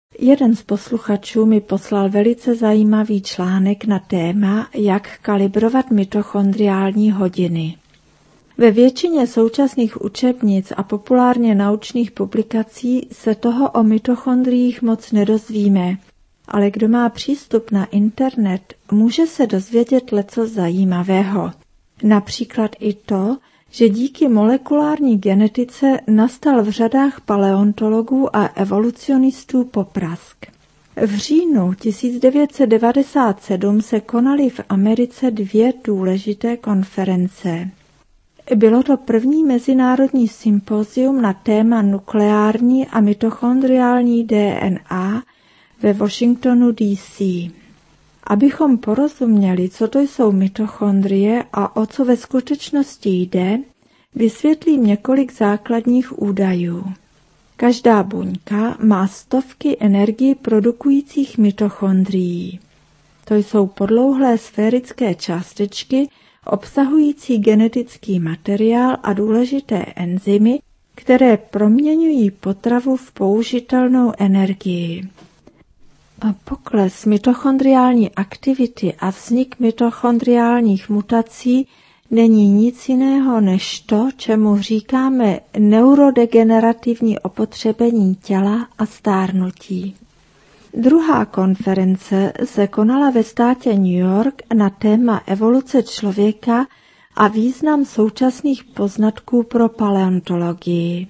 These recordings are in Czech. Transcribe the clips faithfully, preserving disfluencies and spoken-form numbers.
Jeden z posluchačů mi poslal velice zajímavý článek na téma, jak kalibrovat mitochondriální hodiny. Ve většině současných učebnic a populárně naučných publikací se toho o mitochondriích moc nedozvíme, ale kdo má přístup na internet, může se dozvědět leco zajímavého. Například i to, že díky molekulární genetice nastal v řadách paleontologů a evolucionistů poprask. V říjnu tisíc devět set devadesát sedm se konaly v Americe dvě důležité konference. Bylo to první mezinárodní sympózium na téma nukleární a mitochondriální D N A ve Washingtonu D C Abychom porozuměli, co to jsou mitochondrie a o co ve skutečnosti jde, vysvětlím několik základních údajů. Každá buňka má stovky energii produkujících mitochondrií. To jsou podlouhlé sférické částečky, obsahující genetický materiál a důležité enzymy, které proměňují potravu v použitelnou energii. A pokles mitochondriální aktivity a vznik mitochondriálních mutací není nic jiného než to, čemu říkáme neurodegenerativní opotřebení těla a stárnutí. Druhá konference se konala ve státě New York na téma evoluce člověka a význam současných poznatků pro paleontologii.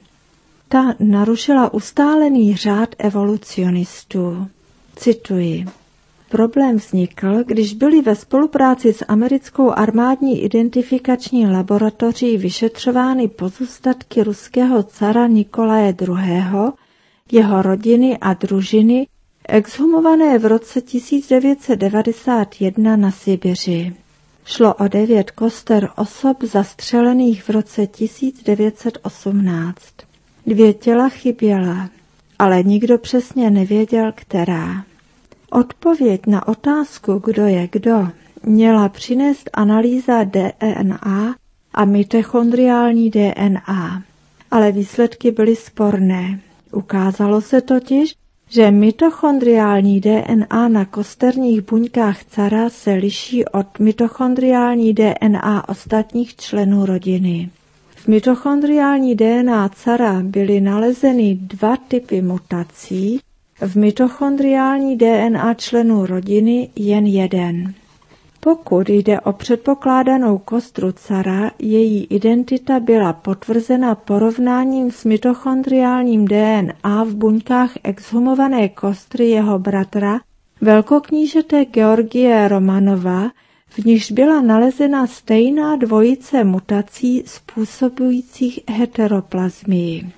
Ta narušila ustálený řád evolucionistů. Cituji. Problém vznikl, když byly ve spolupráci s americkou armádní identifikační laboratoří vyšetřovány pozůstatky ruského cara Nikolaje druhého., jeho rodiny a družiny, exhumované v roce tisíc devět set devadesát jedna na Sibiři. Šlo o devět koster osob zastřelených v roce tisíc devět set osmnáct. Dvě těla chyběla, ale nikdo přesně nevěděl, která. Odpověď na otázku, kdo je kdo, měla přinést analýza D N A a mitochondriální D N A, ale výsledky byly sporné. Ukázalo se totiž, že mitochondriální D N A na kosterních buňkách cara se liší od mitochondriální D N A ostatních členů rodiny. V mitochondriální D N A cara byly nalezeny dva typy mutací, v mitochondriální D N A členů rodiny jen jeden. Pokud jde o předpokládanou kostru cara, její identita byla potvrzena porovnáním s mitochondriálním D N A v buňkách exhumované kostry jeho bratra, velkoknížete Georgie Romanova, v nichž byla nalezena stejná dvojice mutací způsobujících heteroplazmii.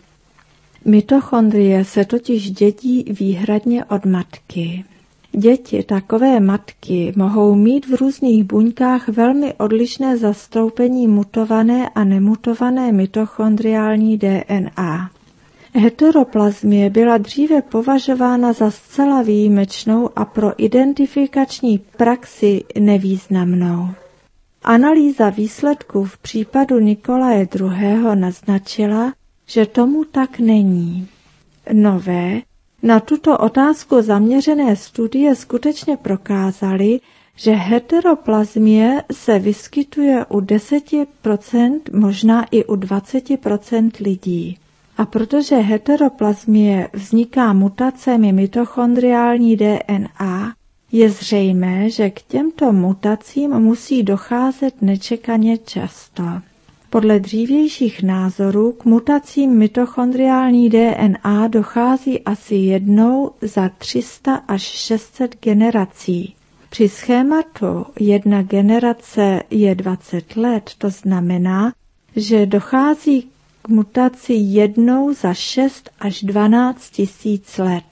Mitochondrie se totiž dědí výhradně od matky. Děti takové matky mohou mít v různých buňkách velmi odlišné zastoupení mutované a nemutované mitochondriální D N A. Heteroplazmie byla dříve považována za zcela výjimečnou a pro identifikační praxi nevýznamnou. Analýza výsledků v případu Nikolaje druhého. naznačila, že tomu tak není. Nové, na tuto otázku zaměřené studie skutečně prokázaly, že heteroplazmie se vyskytuje u deset procent, možná i u dvacet procent lidí. A protože heteroplazmie vzniká mutacemi mitochondriální D N A, je zřejmé, že k těmto mutacím musí docházet nečekaně často. Podle dřívějších názorů k mutacím mitochondriální D N A dochází asi jednou za tři sta až šest set generací. Při schématu jedna generace je dvacet let, to znamená, že dochází k mutaci jednou za šest až dvanáct tisíc let.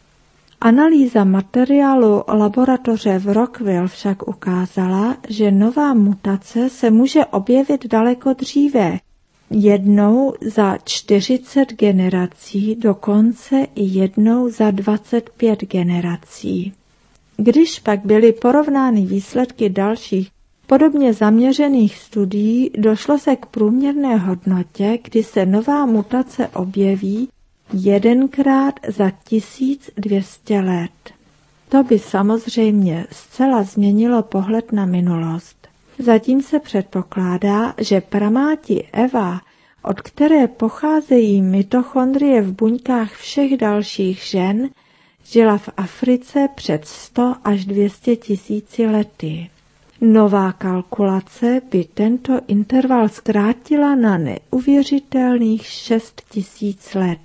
Analýza materiálu laboratoře v Rockville však ukázala, že nová mutace se může objevit daleko dříve, jednou za čtyřicet generací, dokonce i jednou za dvacet pět generací. Když pak byly porovnány výsledky dalších podobně zaměřených studií, došlo se k průměrné hodnotě, kdy se nová mutace objeví jedenkrát za tisíc dvě stě let. To by samozřejmě zcela změnilo pohled na minulost. Zatím se předpokládá, že pramáti Eva, od které pocházejí mitochondrie v buňkách všech dalších žen, žila v Africe před sto až dvě stě tisíci lety. Nová kalkulace by tento interval zkrátila na neuvěřitelných šest tisíc let,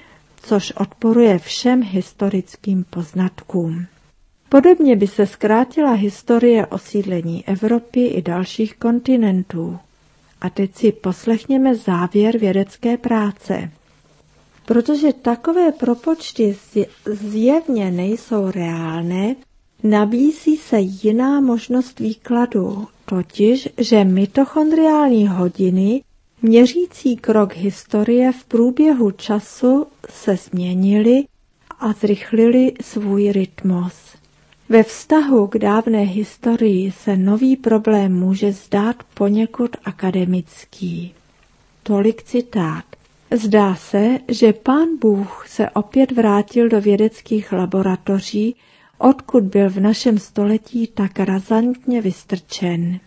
což odporuje všem historickým poznatkům. Podobně by se zkrátila historie osídlení Evropy i dalších kontinentů. A teď si poslechněme závěr vědecké práce. Protože takové propočty zjevně nejsou reálné, nabízí se jiná možnost výkladu, totiž, že mitochondriální hodiny, měřící krok historie v průběhu času, se změnily a zrychlily svůj rytmus. Ve vztahu k dávné historii se nový problém může zdát poněkud akademický. Tolik citát. Zdá se, že Pán Bůh se opět vrátil do vědeckých laboratoří, odkud byl v našem století tak razantně vystrčen.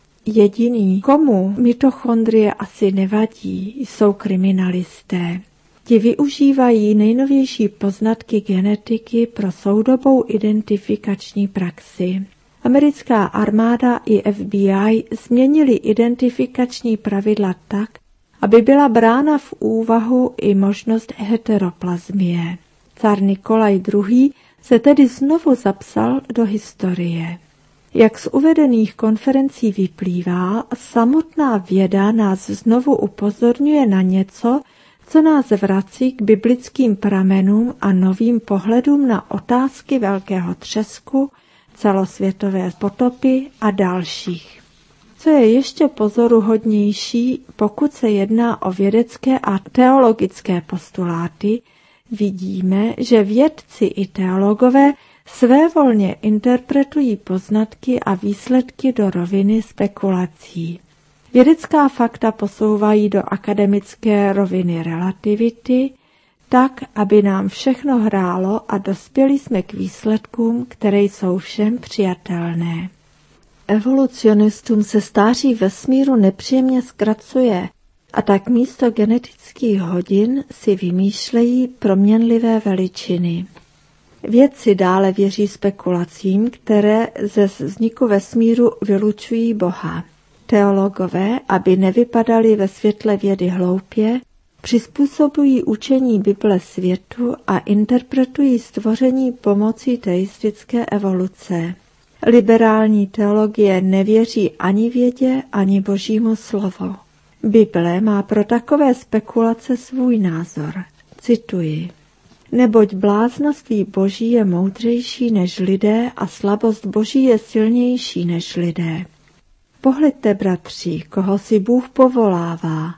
Jediný, komu mitochondrie asi nevadí, jsou kriminalisté. Ti využívají nejnovější poznatky genetiky pro soudobou identifikační praxi. Americká armáda i F B I změnili identifikační pravidla tak, aby byla brána v úvahu i možnost heteroplazmie. Car Nikolaj druhý. se tedy znovu zapsal do historie. Jak z uvedených konferencí vyplývá, samotná věda nás znovu upozorňuje na něco, co nás vrací k biblickým pramenům a novým pohledům na otázky velkého třesku, celosvětové potopy a dalších. Co je ještě pozoruhodnější, pokud se jedná o vědecké a teologické postuláty, vidíme, že vědci i teologové svévolně interpretují poznatky a výsledky do roviny spekulací. Vědecká fakta posouvají do akademické roviny relativity, tak, aby nám všechno hrálo a dospěli jsme k výsledkům, které jsou všem přijatelné. Evolucionistům se stáří vesmíru nepříjemně zkracuje, a tak místo genetických hodin si vymýšlejí proměnlivé veličiny. Vědci dále věří spekulacím, které ze vzniku vesmíru vylučují Boha. Teologové, aby nevypadali ve světle vědy hloupě, přizpůsobují učení Bible světu a interpretují stvoření pomocí teistické evoluce. Liberální teologie nevěří ani vědě, ani Božímu slovu. Bible má pro takové spekulace svůj názor. Cituji. Neboť bláznoství Boží je moudřejší než lidé a slabost Boží je silnější než lidé. Pohleďte, bratři, koho si Bůh povolává.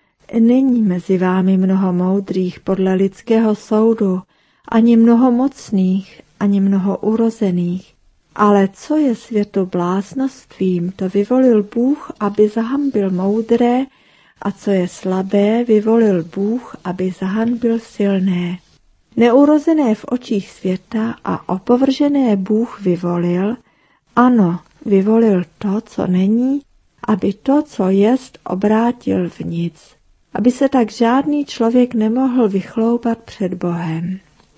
Není mezi vámi mnoho moudrých podle lidského soudu, ani mnoho mocných, ani mnoho urozených. Ale co je světu bláznostvím, to vyvolil Bůh, aby zahanbil moudré, a co je slabé, vyvolil Bůh, aby zahanbil silné. Neurozené v očích světa a opovržené Bůh vyvolil, ano, vyvolil to, co není, aby to, co jest, obrátil v nic, aby se tak žádný člověk nemohl vychloubat před Bohem.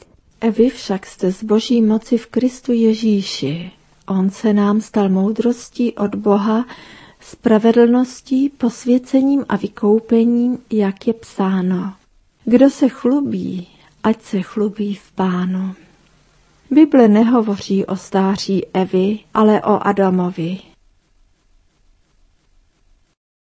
Vy však jste z Boží moci v Kristu Ježíši. On se nám stal moudrostí od Boha, spravedlností, posvěcením a vykoupením, jak je psáno. Kdo se chlubí, ať se chlubí v Pánu. Bible nehovoří o stáří Evy, ale o Adamovi.